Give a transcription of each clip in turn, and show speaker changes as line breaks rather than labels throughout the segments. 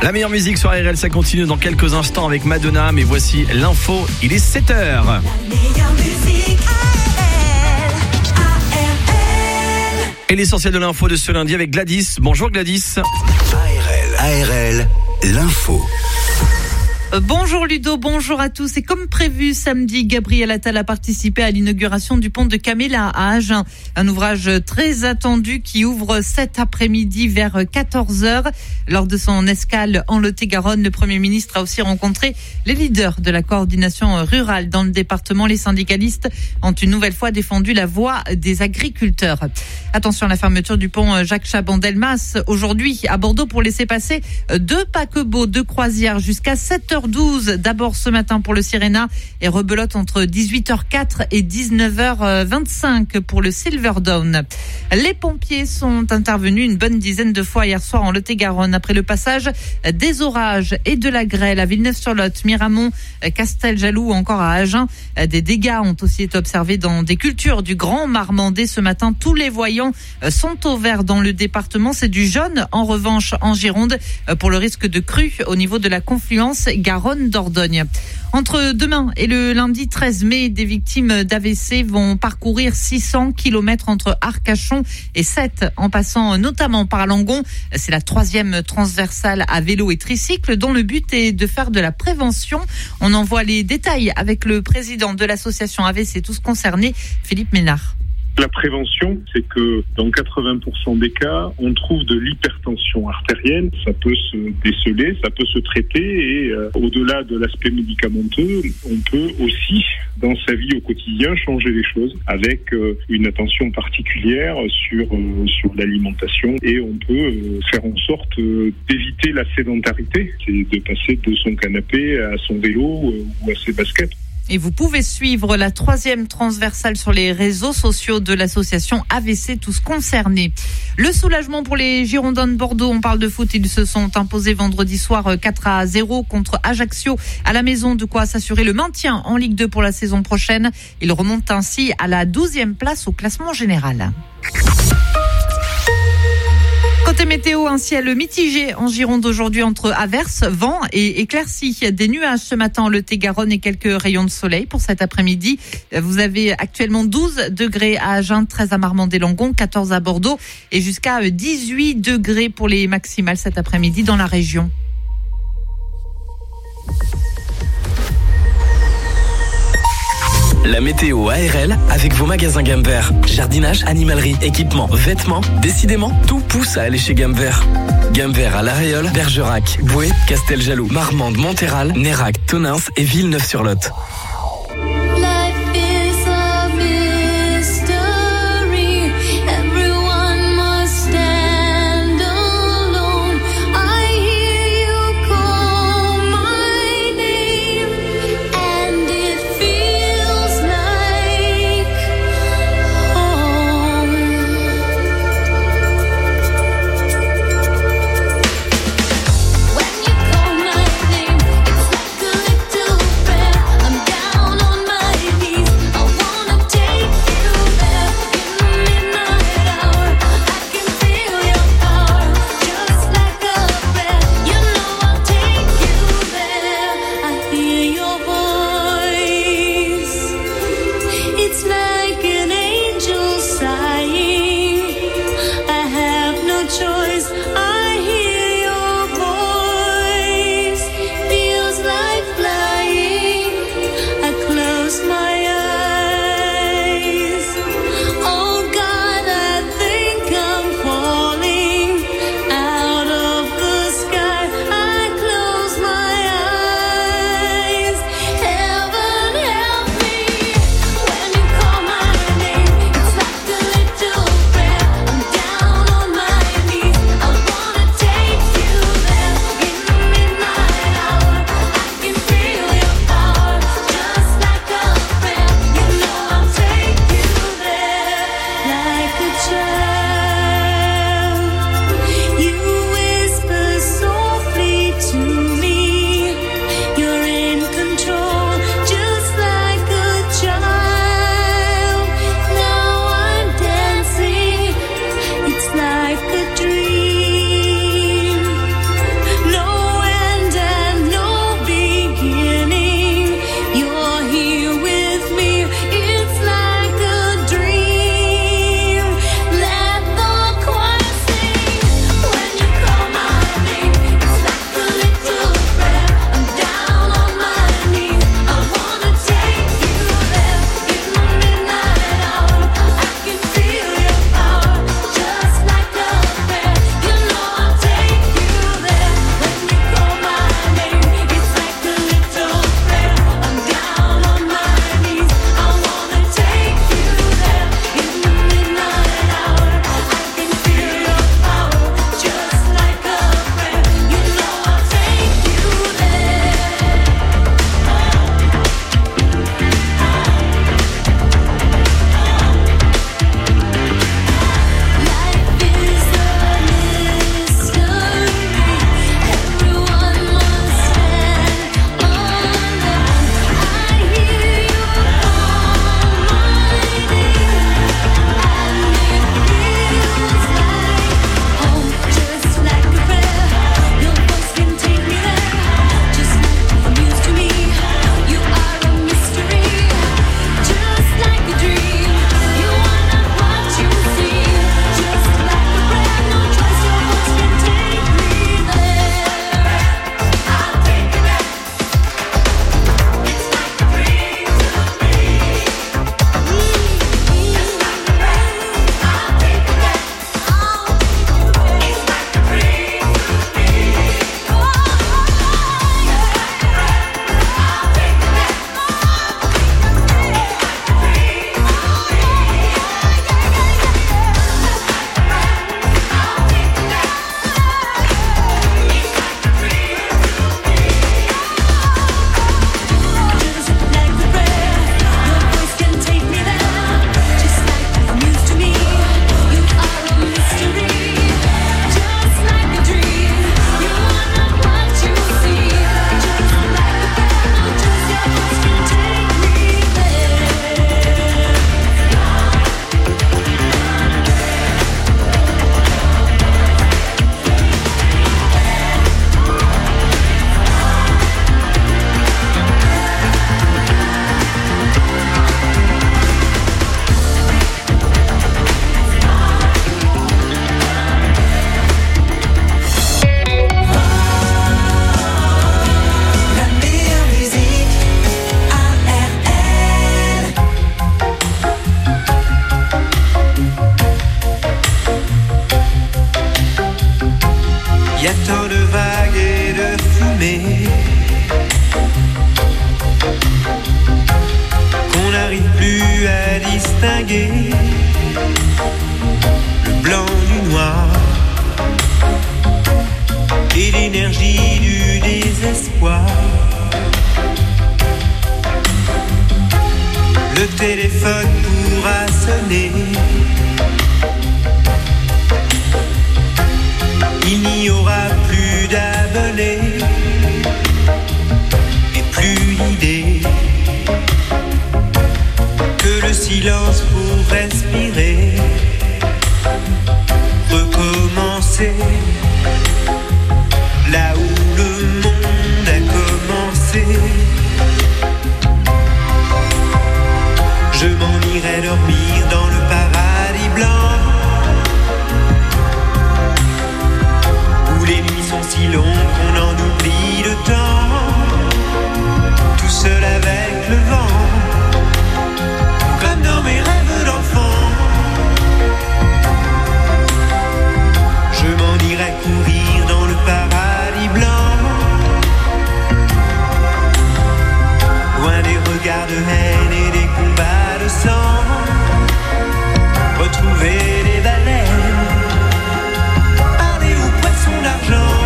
La meilleure musique sur ARL, ça continue dans quelques instants avec Madonna, mais voici l'info, il est 7h.
La meilleure musique, ARL.
Et l'essentiel de l'info de ce lundi avec Gladys. Bonjour Gladys.
ARL, l'info.
Bonjour Ludo, bonjour à tous. Et comme prévu samedi, Gabriel Attal a participé à l'inauguration du pont de Caméla à Agen. Un ouvrage très attendu qui ouvre cet après-midi vers 14h. Lors de son escale en Lot-et-Garonne, le Premier ministre a aussi rencontré les leaders de la coordination rurale dans le département. Les syndicalistes ont une nouvelle fois défendu la voix des agriculteurs. Attention à la fermeture du pont Jacques Chaban-Delmas aujourd'hui à Bordeaux pour laisser passer 2 paquebots de croisière jusqu'à 7h12 d'abord ce matin pour le Sirena et rebelote entre 18h04 et 19h25 pour le Silverdown. Les pompiers sont intervenus une bonne dizaine de fois hier soir en Lot-et-Garonne après le passage des orages et de la grêle à Villeneuve-sur-Lot, Miramont, Casteljaloux ou encore à Agen. Des dégâts ont aussi été observés dans des cultures du Grand Marmandais ce matin. Tous les voyants sont au vert dans le département. C'est du jaune en revanche en Gironde pour le risque de crue au niveau de la confluence Garonne-Dordogne. Entre demain et le lundi 13 mai, des victimes d'AVC vont parcourir 600 km entre Arcachon et Sète, en passant notamment par Langon. C'est la 3e transversale à vélo et tricycle dont le but est de faire de la prévention. On en voit les détails avec le président de l'association AVC Tous Concernés, Philippe Ménard.
La prévention, c'est que dans 80% des cas, on trouve de l'hypertension artérielle. Ça peut se déceler, ça peut se traiter et au-delà de l'aspect médicamenteux, on peut aussi, dans sa vie au quotidien, changer les choses avec une attention particulière sur l'alimentation et on peut faire en sorte d'éviter la sédentarité, c'est de passer de son canapé à son vélo ou à ses baskets.
Et vous pouvez suivre la 3e transversale sur les réseaux sociaux de l'association AVC Tous Concernés. Le soulagement pour les Girondins de Bordeaux. On parle de foot. Ils se sont imposés vendredi soir 4-0 contre Ajaccio à la maison. De quoi s'assurer le maintien en Ligue 2 pour la saison prochaine. Ils remontent ainsi à la 12e place au classement général. Côté météo, un ciel mitigé en Gironde aujourd'hui entre averses, vent et éclaircies. Des nuages ce matin en Lot-et-Garonne et quelques rayons de soleil pour cet après-midi. Vous avez actuellement 12 degrés à Agen, 13 à Marmande-et-Langon, 14 à Bordeaux et jusqu'à 18 degrés pour les maximales cet après-midi dans la région.
La météo ARL avec vos magasins Gamme Vert. Jardinage, animalerie, équipement, vêtements. Décidément, tout pousse à aller chez Gamme Vert. Gamme Vert à La Réole, Bergerac, Boué, Casteljaloux, Marmande, Montéral, Nérac, Tonins et Villeneuve-sur-Lot.
I'm down.
y a tant de vagues et de fumée qu'on n'arrive plus à distinguer le blanc du noir et l'énergie du désespoir. Le téléphone pourra sonner, il n'y aura plus d'abonnés et plus d'idées que le silence pour respirer, recommencer là où le monde a commencé. Je m'en irai dormir dans le paradis blanc où les nuits sont si longues qu'on en oublie le temps, tout seul avec le vent, comme dans mes rêves d'enfant. Je m'en irai courir dans le paradis blanc, loin des regards de haine et des combats de sang, retrouver les baleines, parler aux poissons d'argent,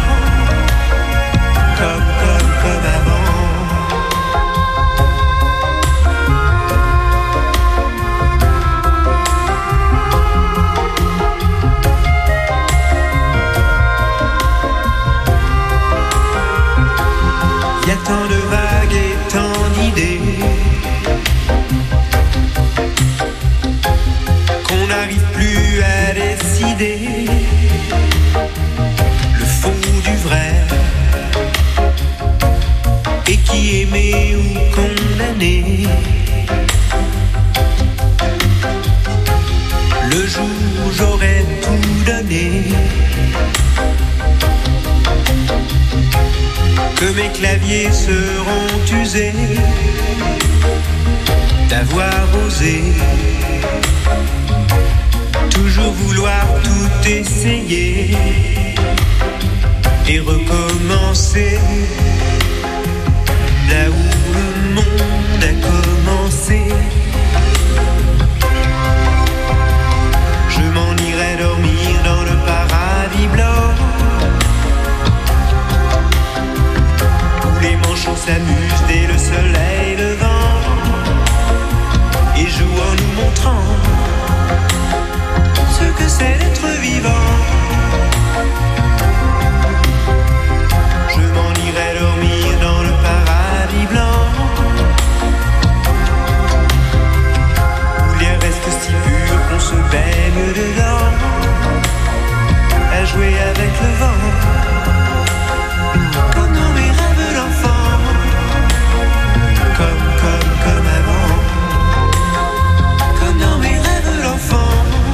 comme avant. Y a tant de vagues et tant d'idées qu'on n'arrive plus à décider le faux du vrai, et qui aimé ou condamné. Le jour où j'aurais tout donné, que mes claviers seront usés d'avoir osé toujours vouloir tout essayer et recommencer là où le monde a commencé. Je m'en irai dormir dans le paradis blanc où les manchots s'amusent dès le soleil levant et jouent en nous montrant ce que c'est d'être vivant. Je m'en irai dormir dans le paradis blanc où l'air reste si pur qu'on se baigne dedans, à jouer avec le vent, comme dans mes rêves d'enfant, comme avant, comme dans mes rêves d'enfant,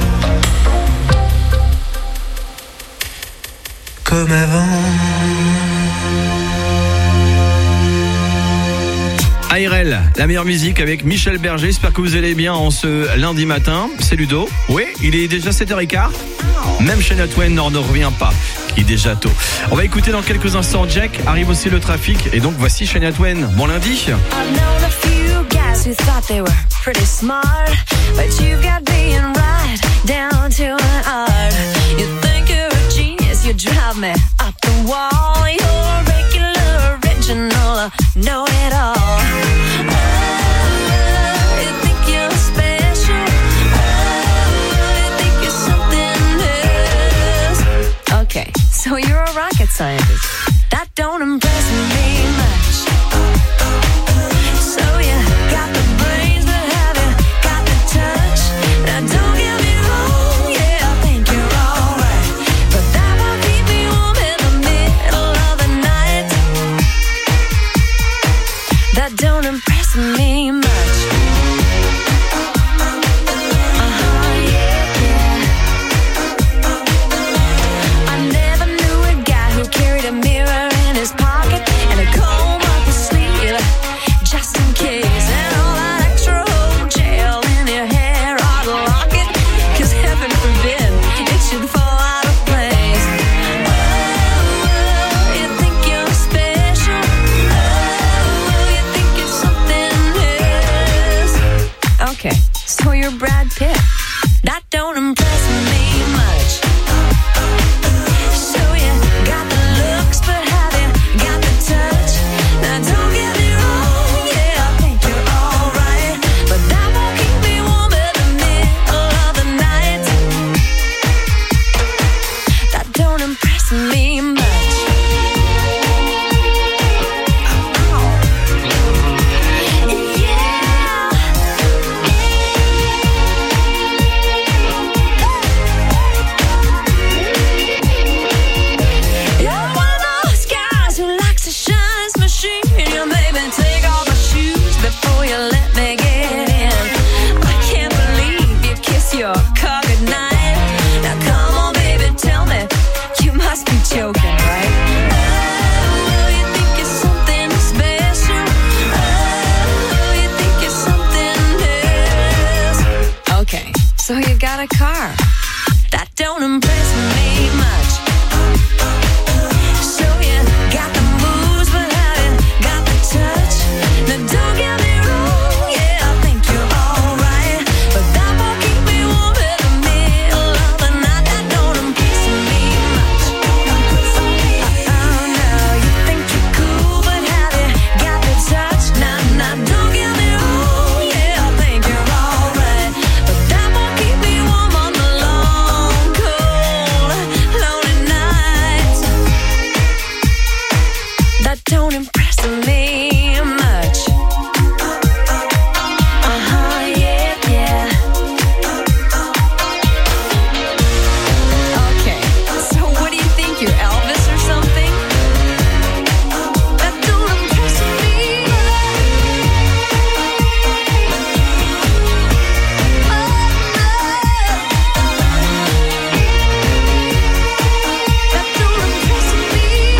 comme avant.
ARL, la meilleure musique avec Michel Berger. J'espère que vous allez bien en ce lundi matin. C'est Ludo. Oui, il est déjà 7h15. Même Shania Twain n'en revient pas. Il est déjà tôt. On va écouter dans quelques instants Jack. Arrive aussi le trafic. Et donc voici Shania Twain. Bon lundi.
I've known a few guys who thought they were pretty smart, but you've got being right down to an art. You think you're a genius, you drive me up the wall. You're regular, original, know it all. You think you're special, you think you're something else. Okay, so you're a rocket scientist. That don't impress me much. So you got the brains, but have you got the touch? Now don't get me wrong, yeah, I think you're alright, but that won't keep me warm in the middle of the night. That don't impress me much. I never knew a guy who carried a mirror in his pocket and a comb up his sleeve, just in case. And all that extra old gel in your hair ought to lock it, 'cause heaven forbid it should fall out of place. Oh, my car. That don't impress me much. So you got the moves, but have you got the touch? Now don't get me wrong, yeah, I think you're alright, but that won't keep me warm in the middle of the night. That don't impress me much. Oh no, you think you're cool, but have you got the touch? Nah, don't get me wrong, yeah, I think you're alright, but that won't keep me warm on the long, cold, lonely nights. That don't impress me much. Yeah. Okay, so what do you think, you're Elvis or something? That don't impress me That don't impress me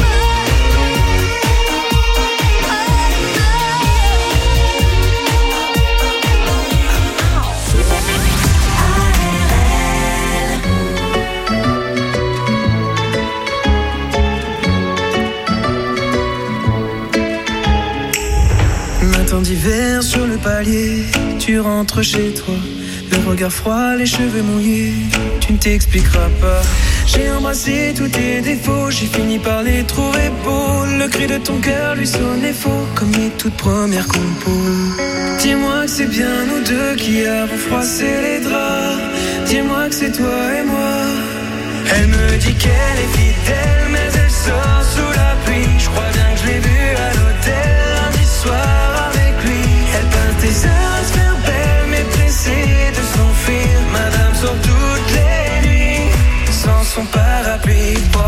Matin d'hiver sur le palier, tu rentres chez toi, le regard froid, les cheveux mouillés, tu ne t'expliqueras pas. J'ai embrassé tous tes défauts, j'ai fini par les trouver beaux. Le cri de ton cœur lui sonnait faux, comme les toutes premières compos. Dis-moi que c'est bien nous deux qui avons froissé les draps. Dis-moi que c'est toi et moi. Elle me dit qu'elle est fidèle, mais elle sort sous la pluie. Je crois bien que je l'ai vue à l'hôtel lundi soir avec lui. Elle peint tes heures à se faire belle, mais pressée de s'enfuir. Madame sort toutes les nuits sans son parapluie. Oh,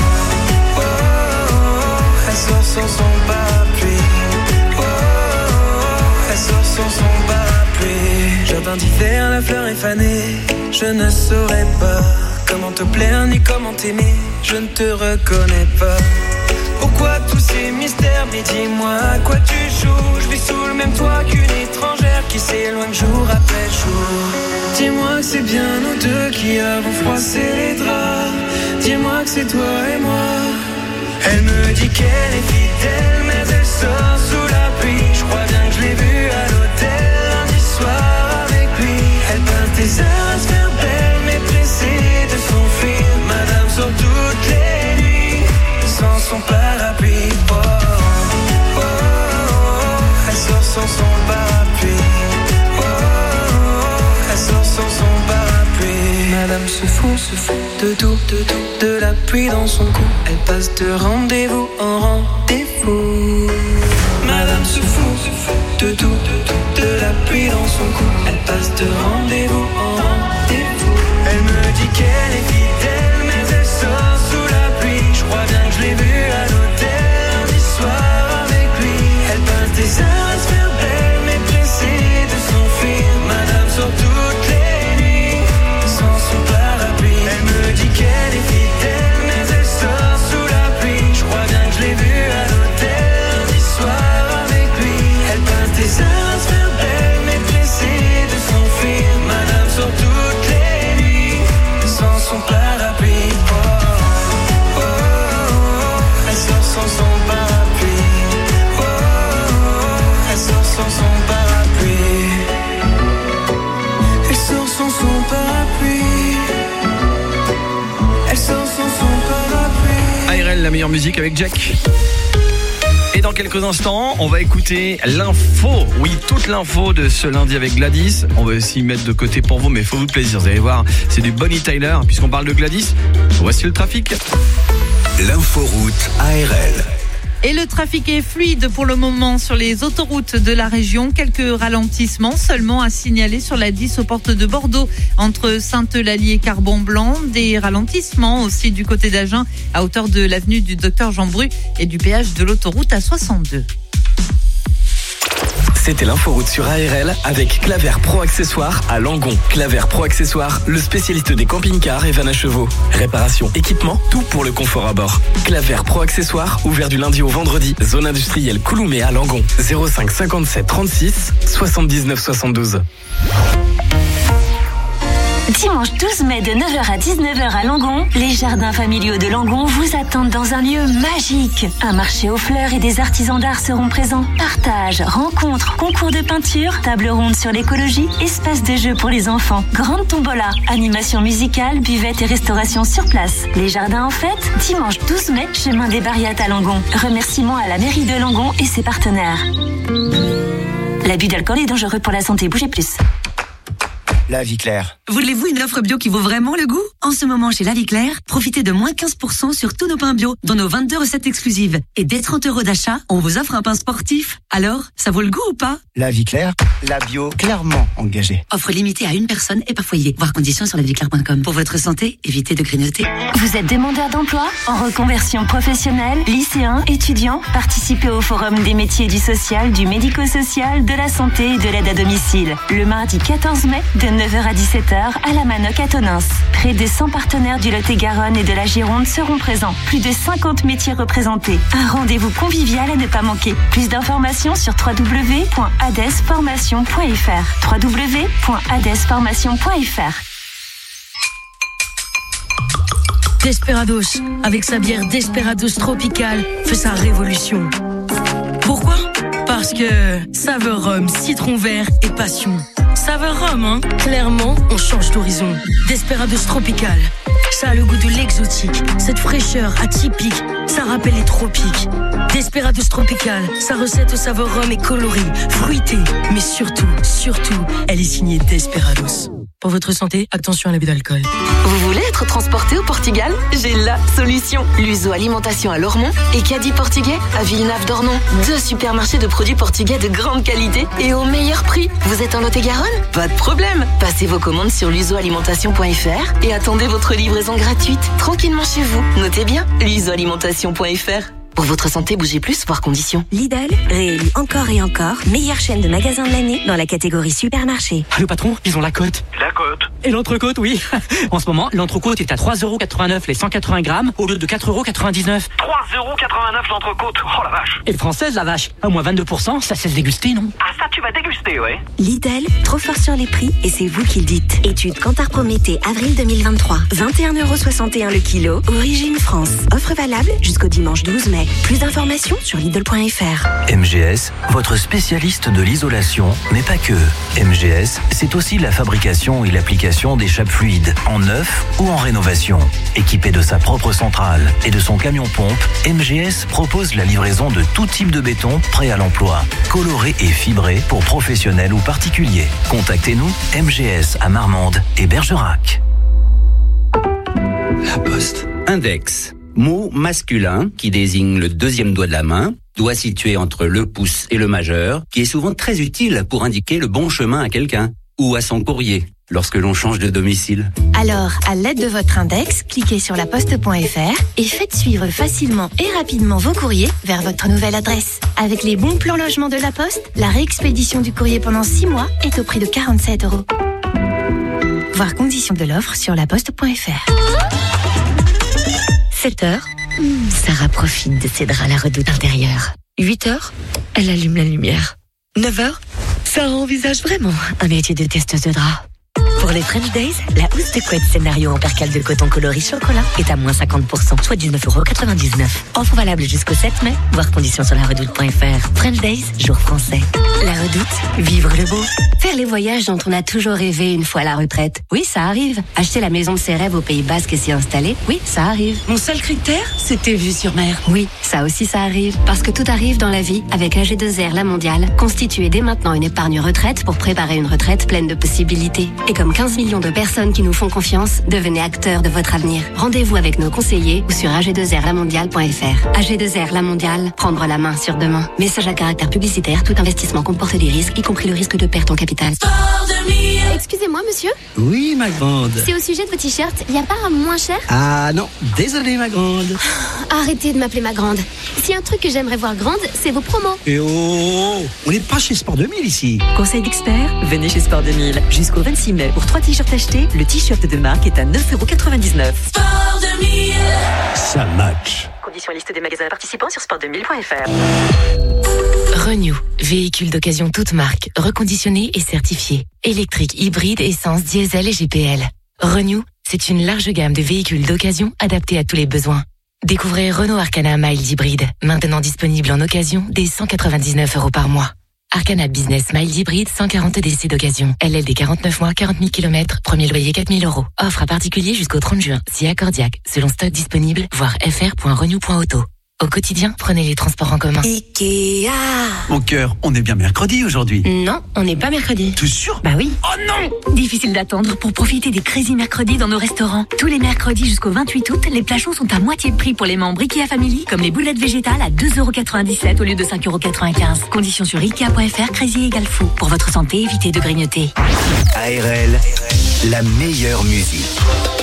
oh, oh, elle sort sans son parapluie. Oh, oh, elle sort sans son parapluie. Jardin d'hiver, la fleur est fanée. Je ne saurais pas comment te plaire ni comment t'aimer. Je ne te reconnais pas. Pourquoi tous ces mystères? Mais dis-moi à quoi tu joues. Je vis sous le même toit qu'une étrangère qui s'éloigne jour après jour. Dis-moi que c'est bien nous deux qui avons froissé les draps. Dis-moi que c'est toi et moi. Elle me dit qu'elle est fidèle, mais elle sort sous la pluie. Je crois bien que je l'ai vue à l'hôtel lundi soir avec lui. Elle peint tes heures à se faire belle, mais pressée de s'enfuir. Madame sort toutes les nuits sans son parapluie. Oh, oh, oh, oh, elle sort sans son parapluie. Oh, oh, oh, elle sort sans son parapluie. Madame se fout de tout, de la pluie dans son cou. Elle passe de rendez-vous en rendez-vous. Madame se fout de tout, de la pluie dans son cou. Elle passe de rendez-vous en rendez-vous. Elle me dit qu'elle est fidèle, mais elle sort sous la pluie. Je crois bien que je l'ai vue à l'hôtel lundi soir avec lui. Elle peint tes heures à se faire belle, mais pressée de s'enfuir. Madame sort toutes les nuits sans son parapluie. Elle me dit qu'elle est fidèle, mais elle sort sous la pluie. Je crois bien que je l'ai vue à l'hôtel lundi soir avec lui. Elle peint tes heures à se faire belle, mais pressée de s'enfuir. Madame sort toutes les nuits sans son parapluie. Oh, oh, oh, oh, elle sort sans son parapluie. Oh, oh, oh, elle sort sans son parapluie. Elle sort sans son parapluie. Elle sort sans son parapluie.
ARL, la meilleure musique avec Jack. Et dans quelques instants, on va écouter l'info. Oui, toute l'info de ce lundi avec Gladys. On va aussi mettre de côté pour vous, mais faut vous plaisir. Vous allez voir, c'est du Bonnie Tyler. Puisqu'on parle de Gladys, voici le trafic.
L'inforoute ARL.
Et le trafic est fluide pour le moment sur les autoroutes de la région. Quelques ralentissements seulement à signaler sur la 10 aux portes de Bordeaux entre Sainte-Eulalie et Carbon-Blanc. Des ralentissements aussi du côté d'Agen à hauteur de l'avenue du Docteur Jean Bru et du péage de l'autoroute A62.
C'était l'inforoute sur ARL avec Claver Pro Accessoires à Langon. Claver Pro Accessoires, le spécialiste des camping-cars et vannes à chevaux. Réparation, équipement, tout pour le confort à bord. Claver Pro Accessoires, ouvert du lundi au vendredi. Zone industrielle Couloumé à Langon. 05 57 36 79 72.
Dimanche 12 mai de 9h à 19h à Langon, les jardins familiaux de Langon vous attendent dans un lieu magique. Un marché aux fleurs et des artisans d'art seront présents. Partage, rencontres, concours de peinture, table ronde sur l'écologie, espace de jeu pour les enfants, grande tombola, animation musicale, buvette et restauration sur place. Les jardins en fête, dimanche 12 mai, chemin des Barriates à Langon. Remerciements à la mairie de Langon et ses partenaires. L'abus d'alcool est dangereux pour la santé. Bougez plus.
La Vie Claire.
Voulez-vous une offre bio qui vaut vraiment le goût? En ce moment, chez La Vie Claire, profitez de moins 15% sur tous nos pains bio, dans nos 22 recettes exclusives. Et dès 30 € d'achat, on vous offre un pain sportif. Alors, ça vaut le goût ou pas?
La Vie Claire, la bio clairement engagée.
Offre limitée à une personne et par foyer. Voir conditions sur laviclaire.com. Pour votre santé, évitez de grignoter.
Vous êtes demandeur d'emploi, en reconversion professionnelle, lycéen, étudiant? Participez au Forum des métiers du social, du médico-social, de la santé et de l'aide à domicile. Le mardi 14 mai, de 9h à 17h, à la Manoc à Tonins. Près de 100 partenaires du Lot-et-Garonne et de la Gironde seront présents. Plus de 50 métiers représentés. Un rendez-vous convivial à ne pas manquer. Plus d'informations sur www.adesformation.fr. www.adesformation.fr.
Desperados, avec sa bière Desperados Tropical, fait sa révolution. Pourquoi? Parce que saveur rhum, citron vert et passion. Saveur rhum, hein? Clairement, on change d'horizon. Desperados Tropical, ça a le goût de l'exotique. Cette fraîcheur atypique, ça rappelle les tropiques. Desperados Tropical, sa recette au saveur rhum est colorée, fruitée, mais surtout, elle est signée Desperados. Pour votre santé, attention à l'abus d'alcool.
Vous voulez être transporté au Portugal? J'ai la solution. L'Uso Alimentation à Lormont et Caddy Portugais à Villeneuve d'Ornon. 2 supermarchés de produits portugais de grande qualité et au meilleur prix. Vous êtes en Lot-et-Garonne? Pas de problème. Passez vos commandes sur l'usoalimentation.fr et attendez votre livraison gratuite tranquillement chez vous. Notez bien, l'usoalimentation.fr. Pour votre santé, bougez plus, voire conditions.
Lidl, réélu encore et encore, meilleure chaîne de magasins de l'année dans la catégorie supermarché.
Allô patron, ils ont la cote.
La cote.
Et l'entrecôte, oui. En ce moment, l'entrecôte est à 3,89 € les 180 grammes au lieu de 4,99 €.
3,89 € l'entrecôte. Oh la vache.
Et française la vache. À moins 22%, ça cesse déguster, non?
Ah ça tu vas déguster, ouais.
Lidl, trop fort sur les prix et c'est vous qui le dites. Étude Kantar Prométhée, avril 2023. 21,61 € le kilo, origine France. Offre valable jusqu'au dimanche 12 mai. Plus d'informations sur Lidl.fr.
MGS, votre spécialiste de l'isolation, mais pas que. MGS, c'est aussi la fabrication et l'application d'échappes fluides, en neuf ou en rénovation. Équipé de sa propre centrale et de son camion-pompe, MGS propose la livraison de tout type de béton prêt à l'emploi, coloré et fibré pour professionnels ou particuliers. Contactez-nous, MGS à Marmande et Bergerac.
La Poste. Index. Mot masculin qui désigne le deuxième doigt de la main, doigt situé entre le pouce et le majeur, qui est souvent très utile pour indiquer le bon chemin à quelqu'un ou à son courrier lorsque l'on change de domicile.
Alors, à l'aide de votre index, cliquez sur laposte.fr et faites suivre facilement et rapidement vos courriers vers votre nouvelle adresse. Avec les bons plans logement de la Poste, la réexpédition du courrier pendant 6 mois est au prix de 47 €. Voir conditions de l'offre sur laposte.fr. 7h, Sarah profite de ses draps à la redoute intérieure. 8h, elle allume la lumière. 9h, Sarah envisage vraiment un métier de testeuse de draps. Pour les French Days, la housse de couette scénario en percale de coton coloris chocolat est à moins 50%, soit 19,99 €. Offre valable jusqu'au 7 mai, voir conditions sur laredoute.fr. French Days, jour français. La Redoute, vivre le beau. Faire les voyages dont on a toujours rêvé une fois à la retraite. Oui, ça arrive. Acheter la maison de ses rêves au Pays Basque et s'y installer. Oui, ça arrive.
Mon seul critère, c'était vue sur mer.
Oui, ça aussi ça arrive. Parce que tout arrive dans la vie avec AG2R La Mondiale. Constituez dès maintenant une épargne retraite pour préparer une retraite pleine de possibilités. Et comme 15 millions de personnes qui nous font confiance, devenez acteurs de votre avenir. Rendez-vous avec nos conseillers ou sur ag2rlamondiale.fr. AG2R La Mondiale, prendre la main sur demain. Message à caractère publicitaire, tout investissement comporte des risques, y compris le risque de perte en capital.
Excusez-moi, monsieur.
Oui, ma grande.
C'est au sujet de vos t-shirts. Il n'y a pas un moins cher?
Ah non, désolé, ma grande.
Arrêtez de m'appeler ma grande. S'il y a un truc que j'aimerais voir grande, c'est vos promos.
Et oh, on n'est pas chez Sport 2000 ici.
Conseil d'experts, venez chez Sport 2000. Jusqu'au 26 mai, pour 3 t-shirts achetés, le t-shirt de marque est à 9,99 €.
Sport 2000.
Ça match.
Conditions et liste des magasins participants sur sport2000.fr.
Renew, véhicule d'occasion toute marque, reconditionné et certifié. Électrique, hybride, essence, diesel et GPL. Renew, c'est une large gamme de véhicules d'occasion adaptés à tous les besoins. Découvrez Renault Arcana Mild Hybride, maintenant disponible en occasion dès 199 € par mois. Arcana Business Mild Hybride, 140 DC d'occasion. LLD 49 mois, 40 000 km, premier loyer 4 000 €. Offre à particulier jusqu'au 30 juin, si accordiaque, selon stock disponible, voir fr.renew.auto. Au quotidien, prenez les transports en commun.
Ikea.
Mon cœur, on est bien mercredi aujourd'hui.
Non, on n'est pas mercredi.
T'es sûr?
Bah oui.
Oh non!
Difficile d'attendre pour profiter des Crazy Mercredis dans nos restaurants. Tous les mercredis jusqu'au 28 août, les plats chauds sont à moitié de prix pour les membres Ikea Family, comme les boulettes végétales à 2,97 € au lieu de 5,95 €. Conditions sur Ikea.fr, Crazy égale fou. Pour votre santé, évitez de grignoter.
ARL, la meilleure musique.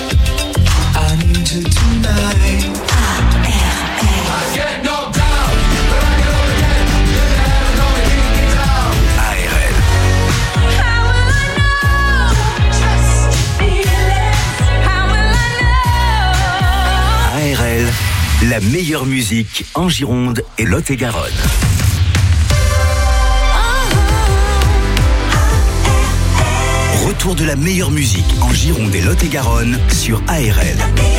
ARL, la meilleure musique en Gironde et Lot-et-Garonne. Retour de la meilleure musique en Gironde et Lot-et-Garonne sur ARL.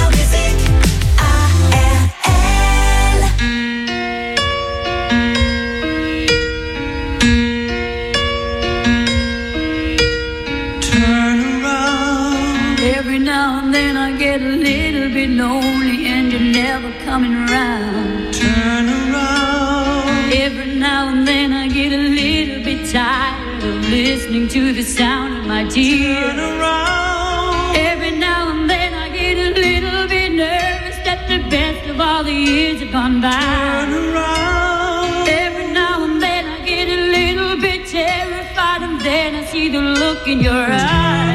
Every now and then I get a little bit lonely and you're never coming around. Turn around. Every now and then I get a little bit tired of listening to the sound of my tears. Turn around. Every now and then I get a little bit nervous that the best of all the years have gone by. Turn around. Every now and then I get a little bit terrified and then I see the look in your eyes.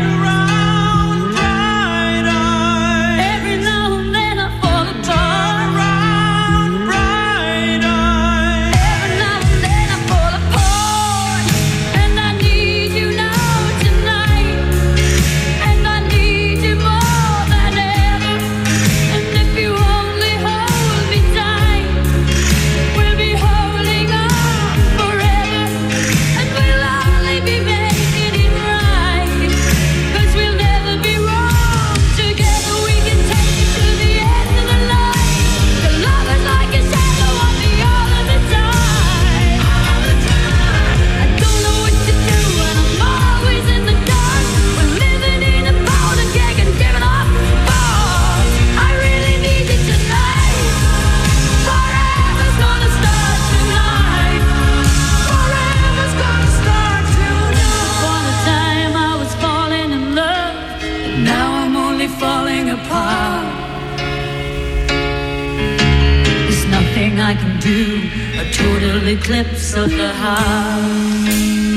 I can do a total eclipse of the heart.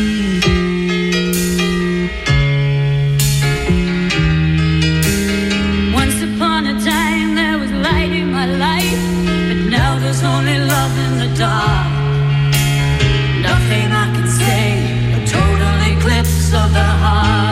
Once upon a time there was light in my life, but now there's only love in the dark. Nothing I can say, a total eclipse of the heart.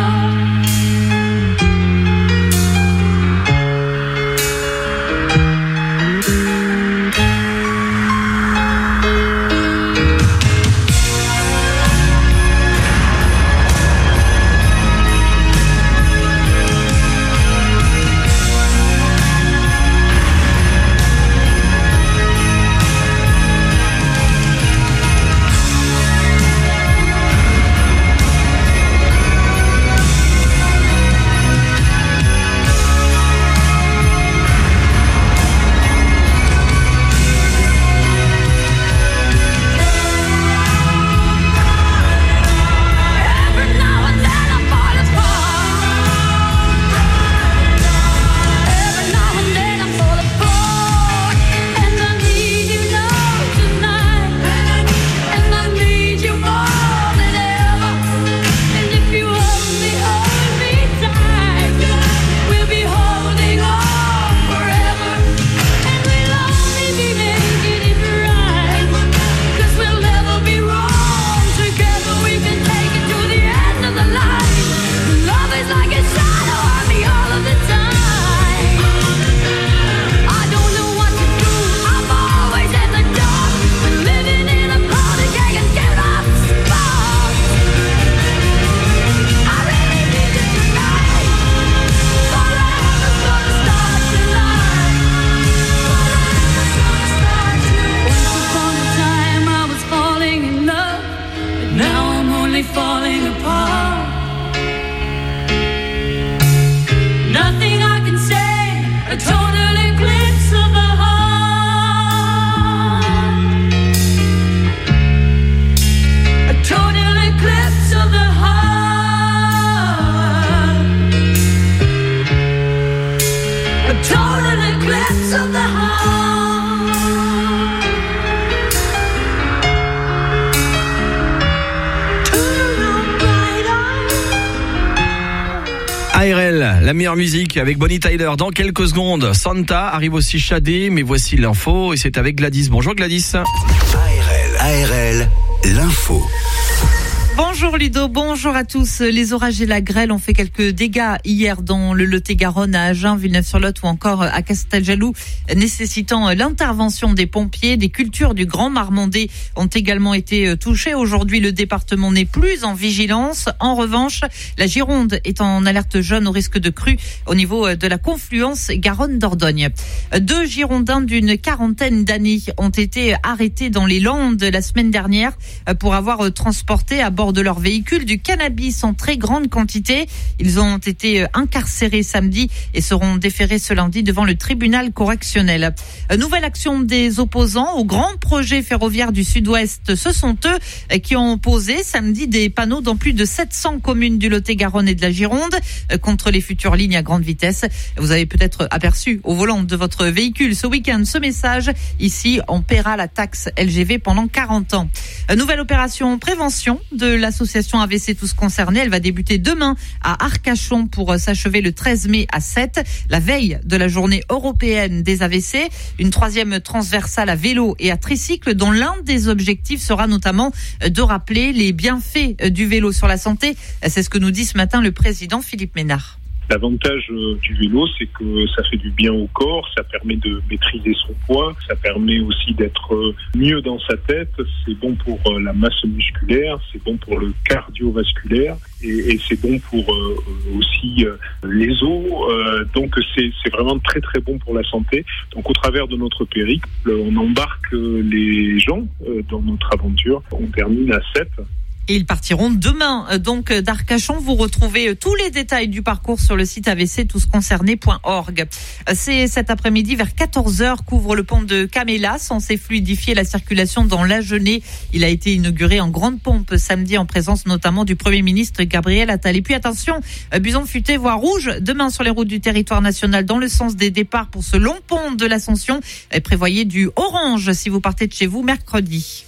meilleure musique avec Bonnie Tyler dans quelques secondes. Santa arrive aussi Shadé, mais voici l'info et c'est avec Gladys. Bonjour Gladys.
ARL, l'info.
Bonjour Ludo, bonjour à tous. Les orages et la grêle ont fait quelques dégâts hier dans le Lot-et-Garonne, à Agen, Villeneuve-sur-Lot ou encore à Casteljaloux, nécessitant l'intervention des pompiers. Des cultures du Grand Marmandais ont également été touchées. Aujourd'hui, le département n'est plus en vigilance. En revanche, la Gironde est en alerte jaune au risque de crue au niveau de la confluence Garonne-Dordogne. 2 Girondins d'une quarantaine d'années ont été arrêtés dans les Landes la semaine dernière pour avoir transporté à bord de leur véhicule du cannabis en très grande quantité. Ils ont été incarcérés samedi et seront déférés ce lundi devant le tribunal correctionnel. Nouvelle action des opposants au grand projet ferroviaire du Sud-Ouest. Ce sont eux qui ont posé samedi des panneaux dans plus de 700 communes du Lot-et-Garonne et de la Gironde contre les futures lignes à grande vitesse. Vous avez peut-être aperçu au volant de votre véhicule ce week-end ce message. Ici, on paiera la taxe LGV pendant 40 ans. Nouvelle opération prévention de l'association AVC Tous Concernés. Elle va débuter demain à Arcachon pour s'achever le 13 mai à 7, la veille de la journée européenne des AVC. Une 3e transversale à vélo et à tricycle dont l'un des objectifs sera notamment de rappeler les bienfaits du vélo sur la santé. C'est ce que nous dit ce matin le président Philippe Ménard.
L'avantage du vélo, c'est que ça fait du bien au corps, ça permet de maîtriser son poids, ça permet aussi d'être mieux dans sa tête, c'est bon pour la masse musculaire, c'est bon pour le cardiovasculaire et c'est bon pour aussi les os, donc c'est vraiment très très bon pour la santé. Donc au travers de notre périple, on embarque les gens dans notre aventure, on termine à 7.
Et ils partiront demain donc d'Arcachon. Vous retrouvez tous les détails du parcours sur le site avctousconcernés.org. C'est cet après-midi vers 14h qu'ouvre le pont de Caméla, censé fluidifier la circulation dans l'Agenais. Il a été inauguré en grande pompe samedi en présence notamment du Premier ministre Gabriel Attal. Et puis attention, bison futé voie rouge demain sur les routes du territoire national dans le sens des départs pour ce long pont de l'Ascension. Prévoyez du orange si vous partez de chez vous mercredi.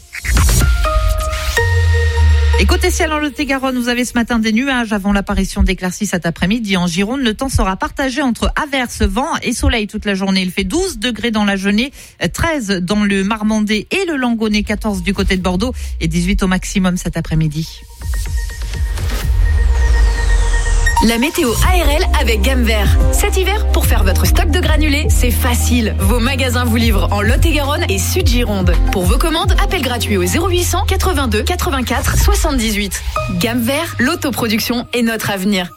Et côté ciel en Lot-et-Garonne, vous avez ce matin des nuages avant l'apparition d'éclaircies cet après-midi. En Gironde, le temps sera partagé entre averses, vent et soleil toute la journée. Il fait 12 degrés dans l'Agenais, 13 dans le Marmandais et le Langonnet, 14 du côté de Bordeaux et 18 au maximum cet après-midi.
La météo ARL avec Gamme Vert. Cet hiver, pour faire votre stock de granulés, c'est facile. Vos magasins vous livrent en Lot-et-Garonne et Sud-Gironde. Pour vos commandes, appel gratuit au 0800 82 84 78. Gamme Vert, l'autoproduction est notre avenir.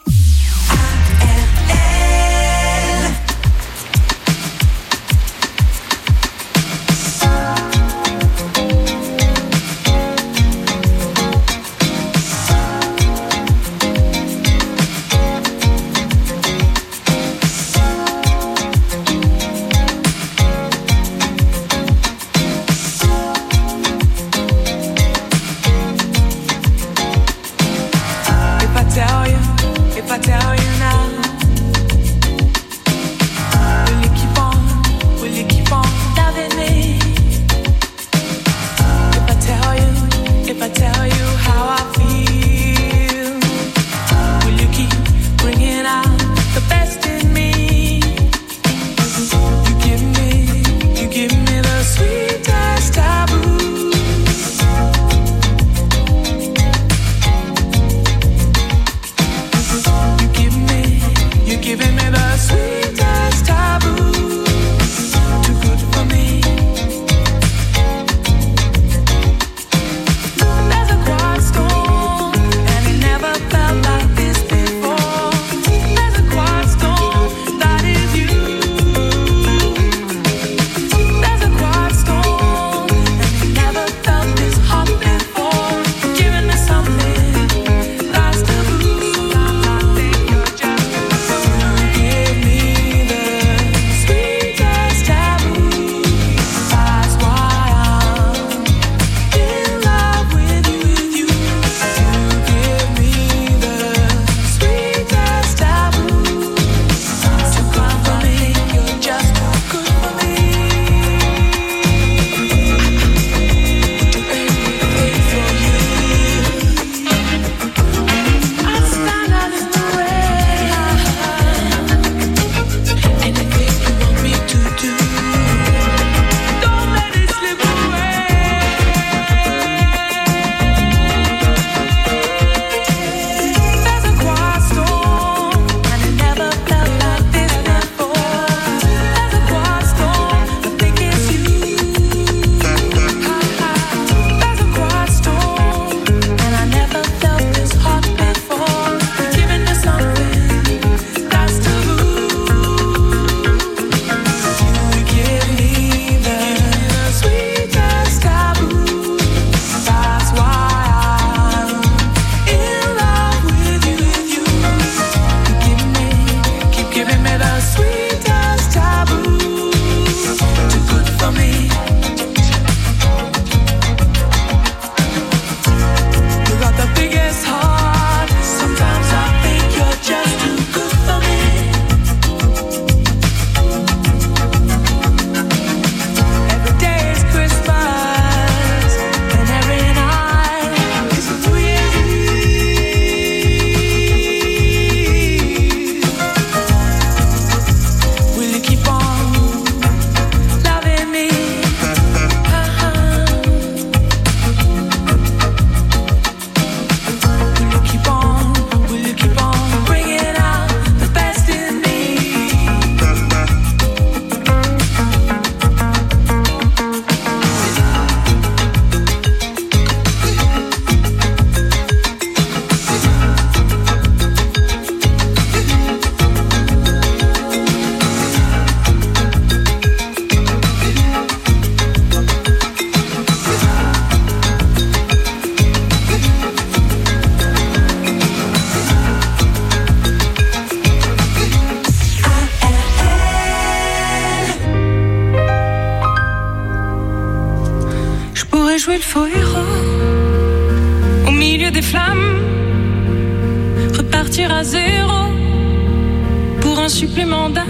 pourrais jouer le faux héros au milieu des flammes, repartir à zéro pour un supplément d'âme.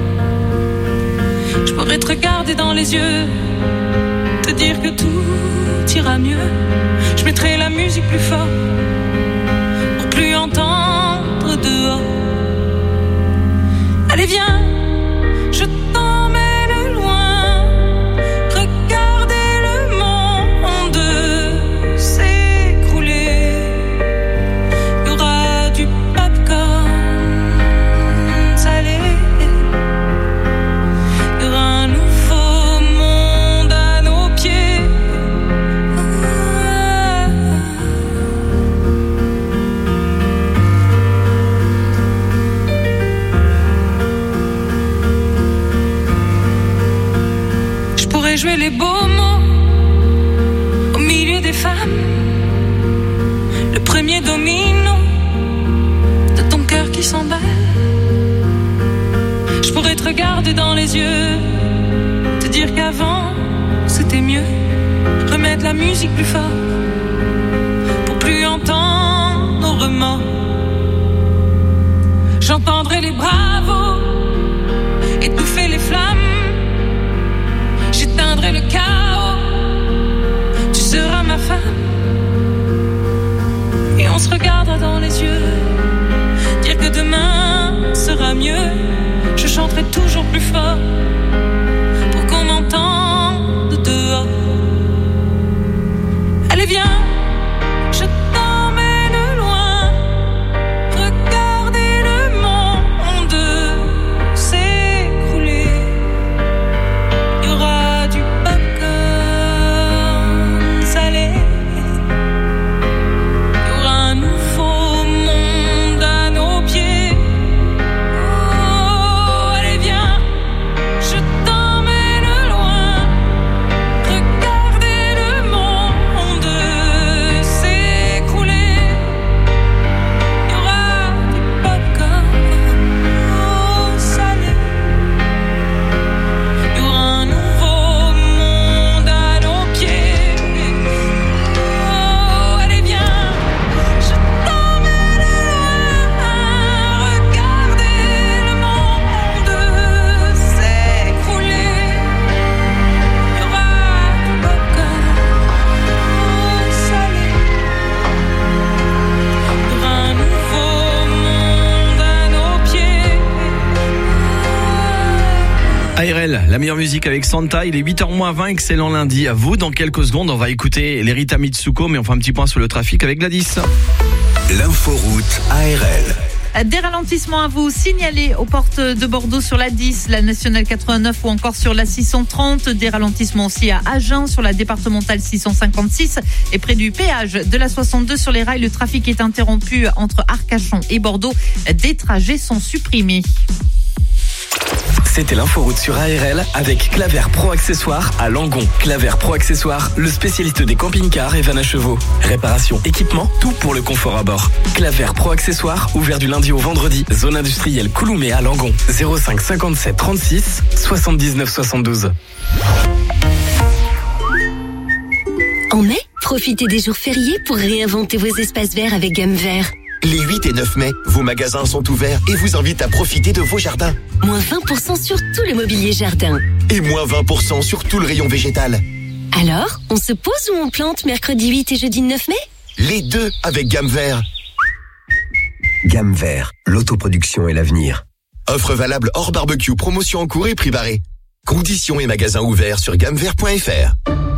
Je pourrais te regarder dans les yeux, te dire que tout ira mieux. Je mettrai la musique plus fort pour plus entendre dehors. Allez viens, je t'emmène loin, regarder le monde s'écrouler. Il y aura du popcorn salé, il y aura un nouveau monde à nos pieds. Jouer les beaux mots au milieu des femmes, le premier domino de ton cœur qui s'emballe. Je pourrais te regarder dans les yeux, te dire qu'avant c'était mieux, remettre la musique plus fort pour plus entendre nos remords. J'entendrai les bravos étouffer les flammes, j'éteindrai le chaos, tu seras ma femme. Et on se regardera dans les yeux, dire que demain sera mieux. Je chanterai toujours plus fort pour qu'on m'entende dehors. Allez viens, je t'emmène loin, regarder le monde s'écrouler. Il y aura du popcorn salé, il y aura un nouveau monde à nos pieds. Oh, allez viens, je t'emmène loin, regarder le monde s'écrouler. Il y aura du popcorn salé, il y aura un nouveau monde à nos pieds. Oh, allez viens, je t'emmène loin, regarder le monde s'écrouler. Il y aura du popcorn salé, il y aura un nouveau monde à nos pieds.
ARL, la meilleure musique avec Santa, il est 8h-20, excellent lundi à vous. Dans quelques secondes, on va écouter les Rita Mitsuko, mais on fait un petit point sur le trafic avec Gladys.
L'inforoute ARL.
Des ralentissements à vous signaler aux portes de Bordeaux sur la 10, la nationale 89 ou encore sur la 630. Des ralentissements aussi à Agen sur la départementale 656 et près du péage de la 62 sur les rails. Le trafic est interrompu entre Arcachon et Bordeaux. Des trajets sont supprimés.
C'était l'inforoute sur ARL avec Claver Pro Accessoires à Langon. Claver Pro Accessoires, le spécialiste des camping-cars et vannes à chevaux. Réparation, équipement, tout pour le confort à bord. Claver Pro Accessoires, ouvert du lundi au vendredi. Zone industrielle Couloumé à Langon. 05 57 36 79 72.
En mai, profitez des jours fériés pour réinventer vos espaces verts avec Gamme Vert.
Les 8 et 9 mai, vos magasins sont ouverts et vous invitent à profiter de vos jardins.
Moins 20% sur tout le mobilier jardin.
Et moins 20% sur tout le rayon végétal.
Alors, on se pose ou on plante mercredi 8 et jeudi 9 mai ?
Les deux avec Gamme Vert.
Gamme Vert, l'autoproduction et l'avenir.
Offre valable hors barbecue, promotion en cours et prix barré. Conditions et magasins ouverts sur gammevert.fr.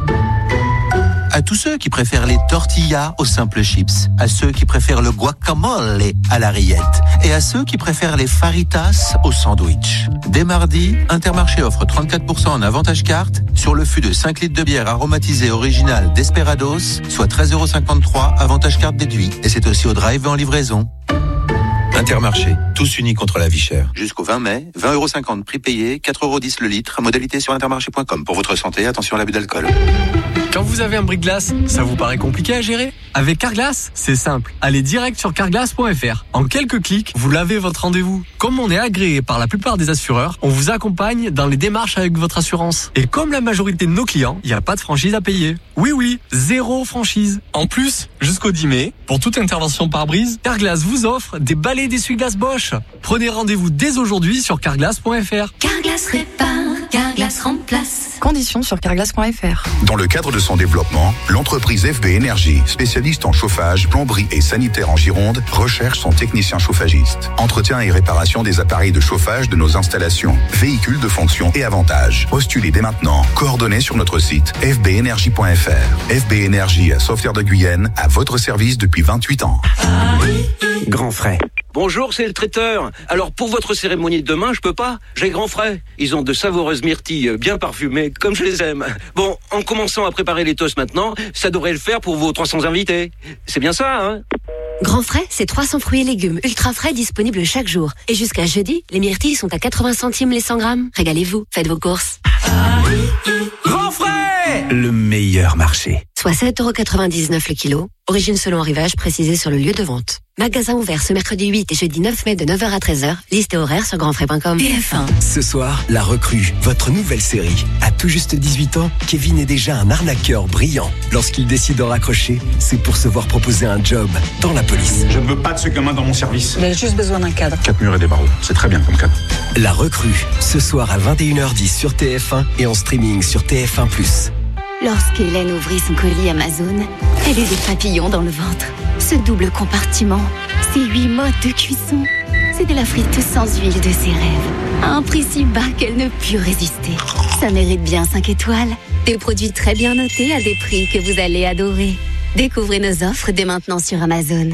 À tous ceux qui préfèrent les tortillas aux simples chips, à ceux qui préfèrent le guacamole à la rillette et à ceux qui préfèrent les faritas au sandwich. Dès mardi, Intermarché offre 34% en avantage carte sur le fût de 5 litres de bière aromatisée originale Desperados, soit 13,53€ avantage carte déduit. Et c'est aussi au drive et en livraison. Intermarché, tous unis contre la vie chère. Jusqu'au 20 mai, 20,50€ prix payé, 4,10€ le litre, modalité sur intermarché.com. Pour votre santé, attention à l'abus d'alcool.
Quand vous avez un bris-de-glace, ça vous paraît compliqué à gérer? Avec Carglass, c'est simple. Allez direct sur carglass.fr. En quelques clics, vous lavez votre rendez-vous. Comme on est agréé par la plupart des assureurs, on vous accompagne dans les démarches avec votre assurance. Et comme la majorité de nos clients, il n'y a pas de franchise à payer. Oui, 0 franchise. En plus, jusqu'au 10 mai, pour toute intervention pare-brise, Carglass vous offre des balais d'essuie-glace Bosch. Prenez rendez-vous dès aujourd'hui sur carglass.fr.
Carglass répare, Carglass remplace.
Conditions sur carglass.fr.
Dans le cadre de son développement, l'entreprise FB Énergie, spécialiste en chauffage, plomberie et sanitaire en Gironde, recherche son technicien chauffagiste. Entretien et réparation des appareils de chauffage de nos installations, véhicules de fonction et avantages. Postulez dès maintenant. Coordonnées sur notre site fbenergie.fr. FB Énergie à Sauveterre de Guyenne, à votre service depuis 28 ans.
Grand Frais. Bonjour, c'est le traiteur. Alors, pour votre cérémonie de demain, je peux pas. J'ai Grand Frais. Ils ont de savoureuses myrtilles bien parfumées, comme je les aime. Bon, en commençant à préparer les toasts maintenant, ça devrait le faire pour vos 300 invités. C'est bien ça, hein?
Grand Frais, c'est 300 fruits et légumes ultra frais disponibles chaque jour. Et jusqu'à jeudi, les myrtilles sont à 80 centimes les 100 grammes. Régalez-vous, faites vos courses.
Grand Frais!
Le meilleur marché.
Soit 7,99€ le kilo. Origine selon arrivage précisée sur le lieu de vente. Magasin ouvert ce mercredi 8 et jeudi 9 mai de 9h à 13h. Liste et horaire sur grandfrais.com.
TF1.
Ce soir, La Recrue, votre nouvelle série. À tout juste 18 ans, Kevin est déjà un arnaqueur brillant. Lorsqu'il décide de raccrocher, c'est pour se voir proposer un job dans la police.
Je ne veux pas de ce gamin dans mon service.
Il a juste besoin d'un cadre.
4 murs et des barreaux, c'est très bien comme cadre.
La Recrue, ce soir à 21h10 sur TF1 et en streaming sur TF1+.
Lorsqu'Hélène ouvrit son colis Amazon, elle eut des papillons dans le ventre. Ce double compartiment, ces 8 modes de cuisson, c'était la friteuse sans huile de ses rêves. À un prix si bas qu'elle ne put résister. Ça mérite bien 5 étoiles. Des produits très bien notés à des prix que vous allez adorer. Découvrez nos offres dès maintenant sur Amazon.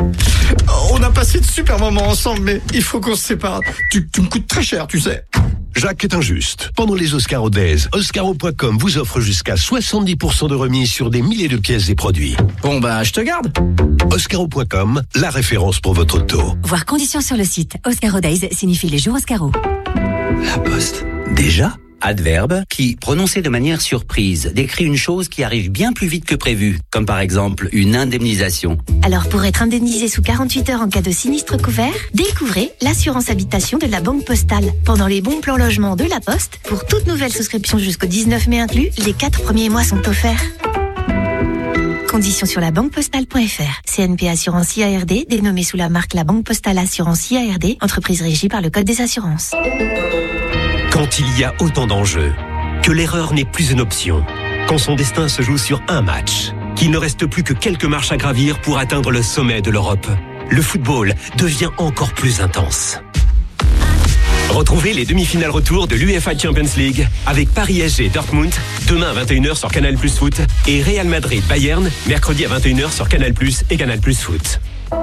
On a passé de super moments ensemble, mais il faut qu'on se sépare. Tu me coûtes très cher, tu sais.
Jacques est injuste. Pendant les Oscaro Days, Oscaro.com vous offre jusqu'à 70% de remise sur des milliers de pièces et produits.
Bon bah, je te garde.
Oscaro.com, la référence pour votre auto.
Voir conditions sur le site. Oscaro Days signifie les jours Oscaro.
La Poste. Déjà? Adverbe qui, prononcé de manière surprise, décrit une chose qui arrive bien plus vite que prévu, comme par exemple une indemnisation.
Alors pour être indemnisé sous 48 heures en cas de sinistre couvert, découvrez l'assurance habitation de la Banque Postale. Pendant les bons plans logement de la Poste, pour toute nouvelle souscription jusqu'au 19 mai inclus, les 4 premiers mois sont offerts. Conditions sur la banquepostale.fr. CNP Assurance IARD, dénommée sous la marque La Banque Postale Assurance IARD, entreprise régie par le Code des assurances.
Quand il y a autant d'enjeux, que l'erreur n'est plus une option, quand son destin se joue sur un match, qu'il ne reste plus que quelques marches à gravir pour atteindre le sommet de l'Europe, le football devient encore plus intense. Retrouvez les demi-finales retour de l'UEFA Champions League avec Paris SG Dortmund, demain à 21h sur Canal+ Foot et Real Madrid Bayern, mercredi à 21h sur Canal+ et Canal+ Foot.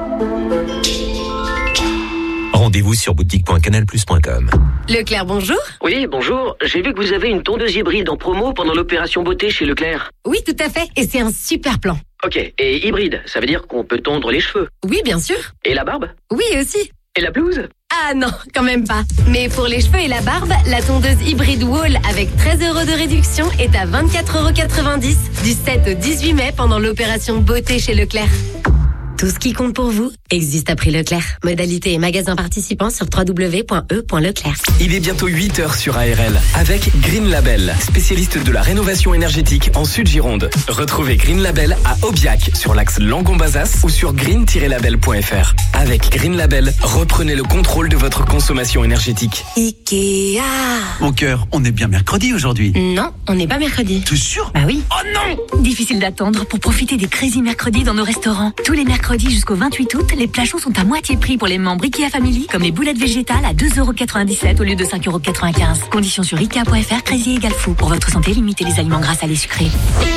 Rendez-vous sur boutique.canalplus.com.
Leclerc, bonjour.
Oui, bonjour. J'ai vu que vous avez une tondeuse hybride en promo pendant l'opération beauté chez Leclerc.
Oui, tout à fait. Et c'est un super plan.
Ok. Et hybride, ça veut dire qu'on peut tondre les cheveux?
Oui, bien sûr.
Et la barbe?
Oui, aussi.
Et la blouse?
Ah non, quand même pas. Mais pour les cheveux et la barbe, la tondeuse hybride Wall avec 13 € de réduction est à 24,90 € du 7 au 18 mai pendant l'opération beauté chez Leclerc. Tout ce qui compte pour vous existe à prix Leclerc. Modalité et magasins participants sur www.e.leclerc.
Il est bientôt 8h sur ARL avec Green Label, spécialiste de la rénovation énergétique en Sud-Gironde. Retrouvez Green Label à Aubiac sur l'axe Langon-Bazas ou sur green-label.fr. Avec Green Label, reprenez le contrôle de votre consommation énergétique.
Ikea.
Mon cœur, on est bien mercredi aujourd'hui.
Non, on n'est pas mercredi.
T'es sûr?
Bah oui.
Oh non!
Difficile d'attendre pour profiter des Crazy Mercredis dans nos restaurants. Tous les mercredis jusqu'au 28 août, les plats chauds sont à moitié prix pour les membres IKEA Family, comme les boulettes végétales à 2,97 € au lieu de 5,95 €. Conditions sur Ikea.fr, Crazy égale fou. Pour votre santé, limitez les aliments gras, salés, sucrés.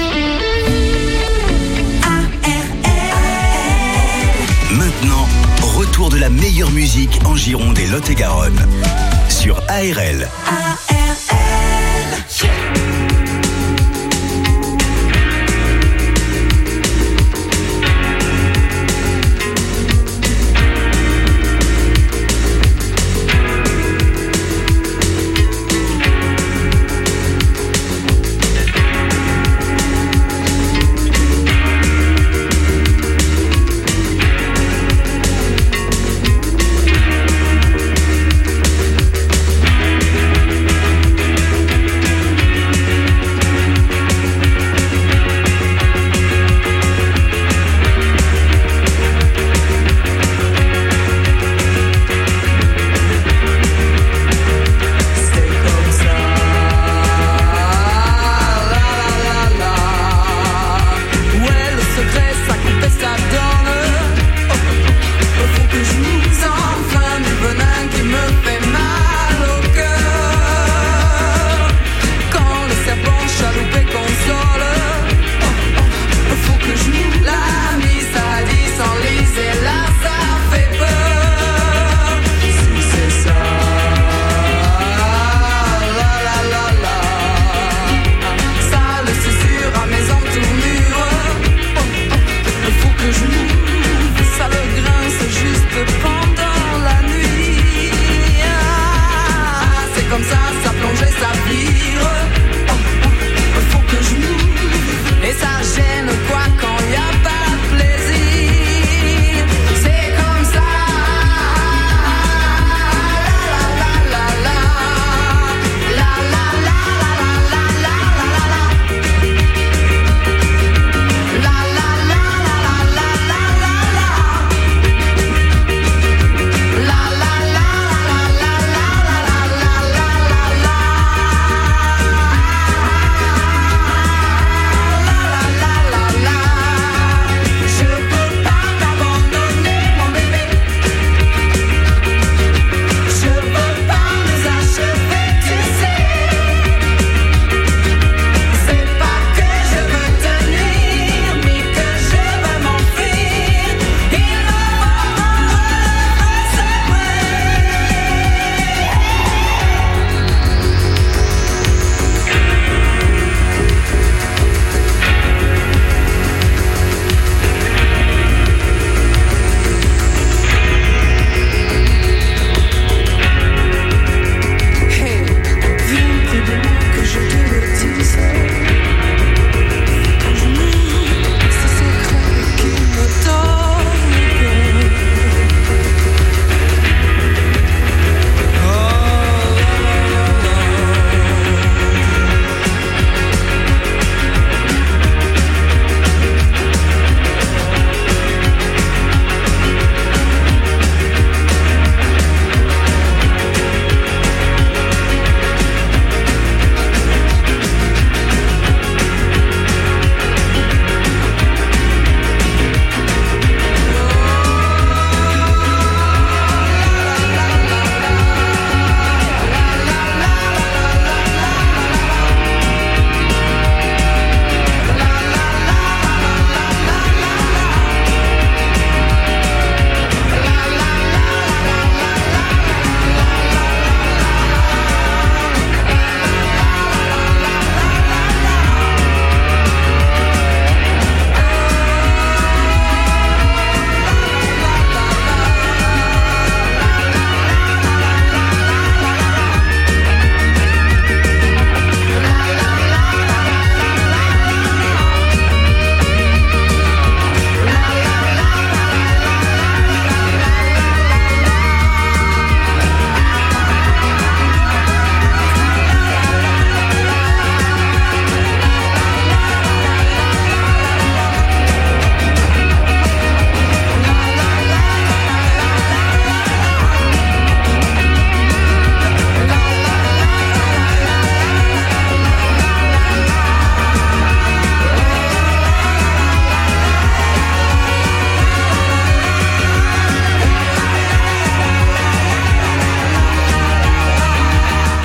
Maintenant, retour de la meilleure musique en Gironde et Lot-et-Garonne. Sur ARL.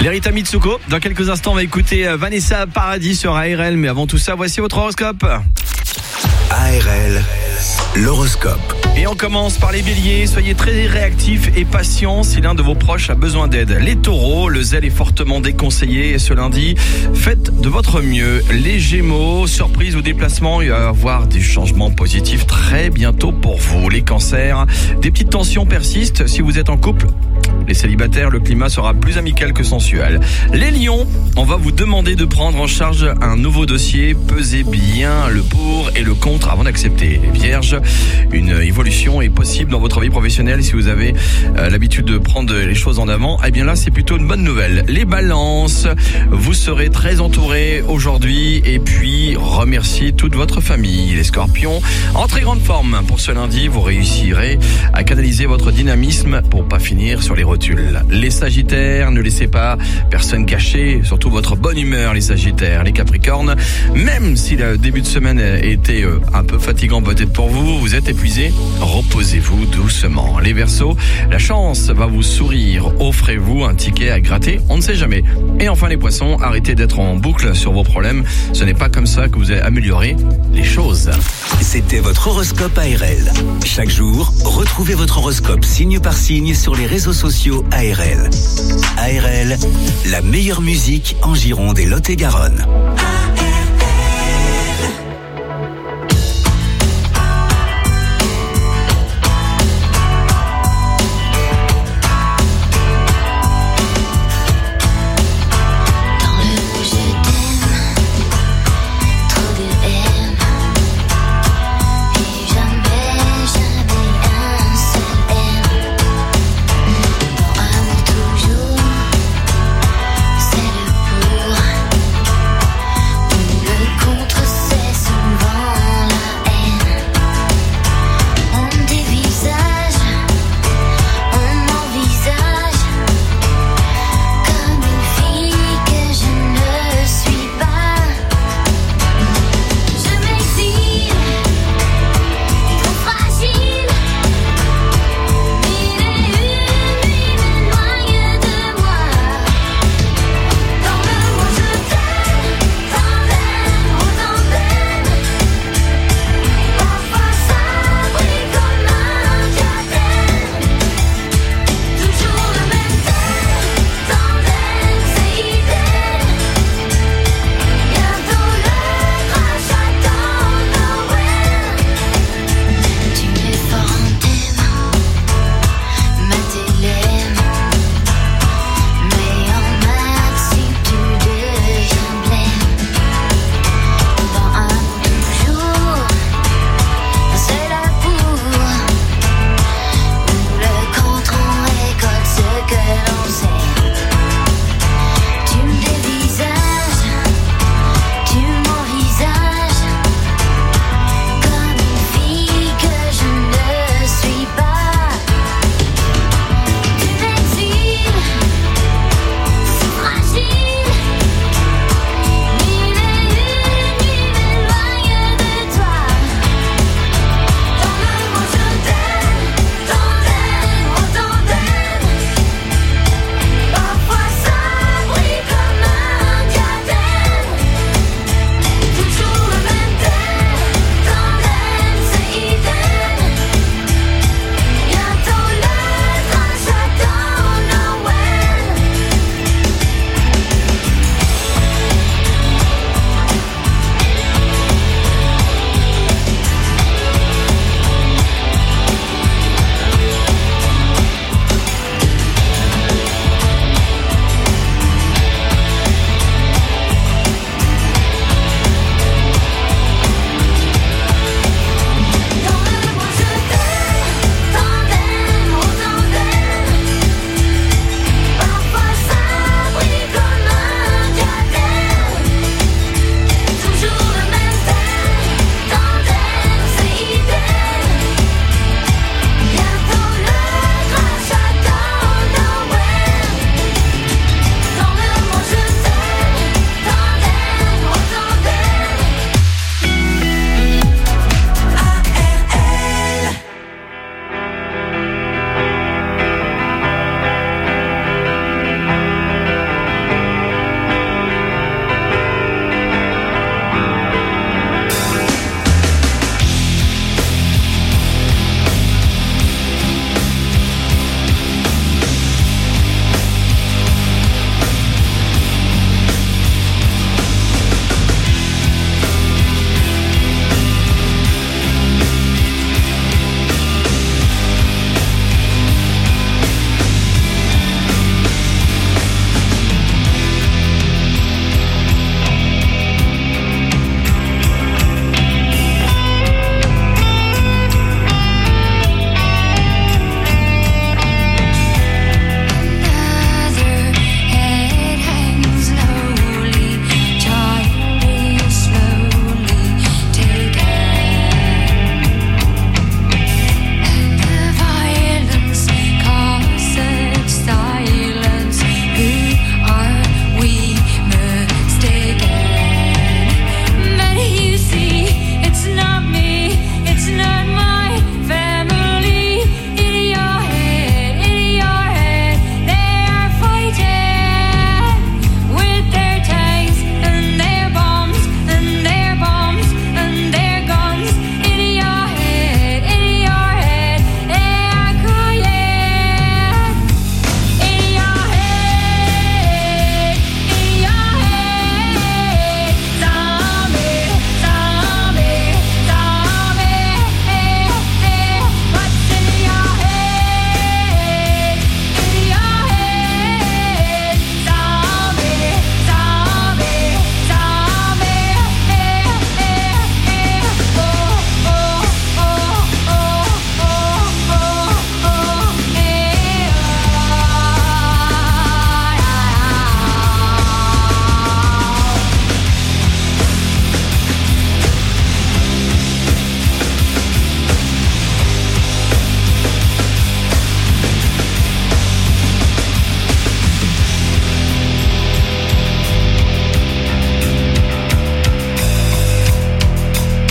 Les Rita Mitsuko. Dans quelques instants, on va écouter Vanessa Paradis sur ARL. Mais avant tout ça, voici votre horoscope.
ARL, l'horoscope.
Et on commence par les béliers. Soyez très réactifs et patients si l'un de vos proches a besoin d'aide. Les taureaux, le zèle est fortement déconseillé et ce lundi, faites de votre mieux. Les gémeaux, surprise ou déplacement, il va y avoir des changements positifs très bientôt pour vous. Les cancers, des petites tensions persistent si vous êtes en couple. Les célibataires, le climat sera plus amical que sensuel. Les lions, on va vous demander de prendre en charge un nouveau dossier. Pesez bien le pour et le contre avant d'accepter. Les vierges, une évolution est possible dans votre vie professionnelle si vous avez l'habitude de prendre les choses en avant. Eh bien là, c'est plutôt une bonne nouvelle. Les balances, vous serez très entourés aujourd'hui et puis remerciez toute votre famille. Les scorpions, en très grande forme pour ce lundi, vous réussirez à canaliser votre dynamisme pour pas finir sur les rotules. Les sagittaires, ne laissez pas personne cacher, surtout votre bonne humeur, les sagittaires. Les capricornes, même si le début de semaine était un peu fatigant peut-être pour vous, vous êtes épuisés, reposez-vous doucement. Les verseaux, la chance va vous sourire, offrez-vous un ticket à gratter, on ne sait jamais. Et enfin les poissons, arrêtez d'être en boucle sur vos problèmes, ce n'est pas comme ça que vous allez améliorer les choses.
C'était votre horoscope ARL. Chaque jour, retrouvez votre horoscope signe par signe sur les réseaux sociaux ARL. ARL, la meilleure musique en Gironde et Lot-et-Garonne. ARL.